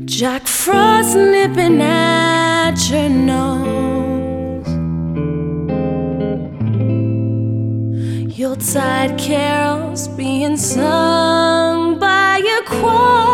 Jack Frost nipping at your nose, Yuletide carols being sung by your choir.